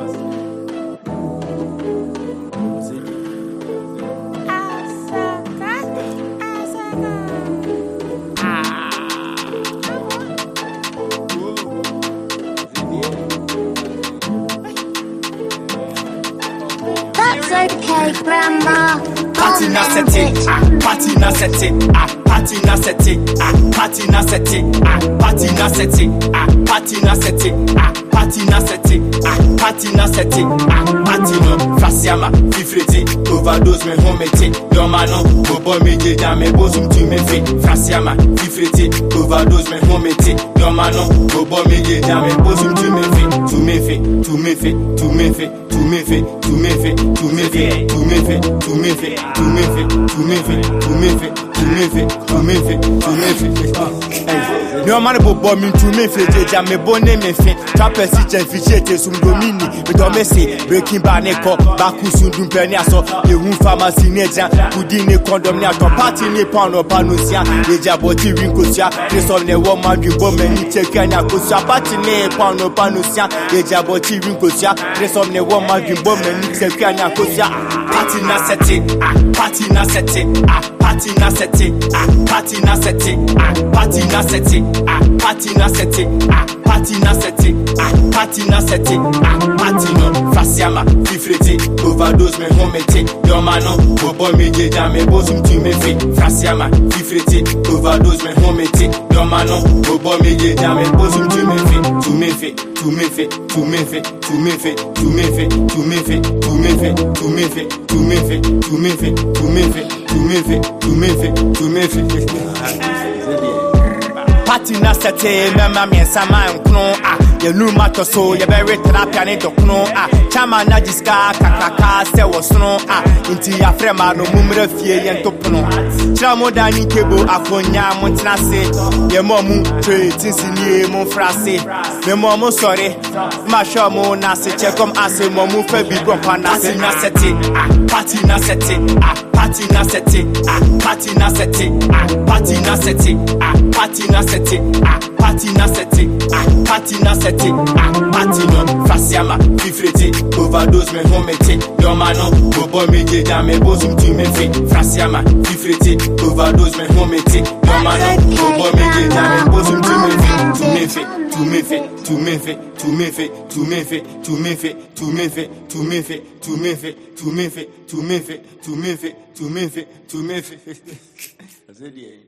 That's okay, Grandma. Party na set it, party na set it, party na set it, party na set it, party na set it, party na set it, party na set it, party na set it, party no frasiama, fifrete, overdose me homete, domano, bobo me jeja me bosum tu me fe, frasiama, fifrete, overdose me homete, domano, bobo me jeja me bosum tu me fe, tu me fe, tu me fe, tu me fe, tu me fe, tu me fe, tu me fe, tu me fe, tu me fe. Tu me fait. No man bobo me to me fe jeja me bone me fe trapper si chen fichete sum domini me do me say breaking bad neko baku sundum peni aso ye hu pharmacy neja kudi ne condom ne ato party ne pound or panosia jeja boti win kosia tresom ne wo man dwbo mani chekanya kosia party ne pound or panosia jeja boti win kosia tresom ne wo man dwbo mani chekanya kosia party na set it party na set it party na set it party na set it party na set it party na set it party na set it party na set it party no frasiama fifrete overdose me homete domano bobo me jeja me bosum tu me fe frasiama fifrete overdose me homete domano bobo me jeja me bosum tu me fe tu me fe tu me fe tu me fe tu me fe tu me fe tu me fe tu me fe tu me fe tu me fe tu me fe tu me fe tu me fe tu me fe tu me fe party na sete mema me sama nkno ye nu mato so ye be therapy ne dokno chama na jiska kakaka se wosono inti afrema no mumra fie ye ntopno chamo dani kebo afonya montina se ye momu treatinsi ni mu frase me momu sorry ma show mo na se chekom ase momu fa bi gompa na se na sete party na sete party na sete party na sete party na sete party na sete party na sete party na sete party no frasiama fifrete overdose me homete domano bobo me jeja me bosum tu me fe frasiama fifrete overdose me homete domano bobo me jeja me bosum tu me fe tu me fe tu me fe tu me fe tu me fe tu me fe tu me fe tu me fe tu me fe tu me fe tu me fe tu me fe tu me fe tu me fe tu me fe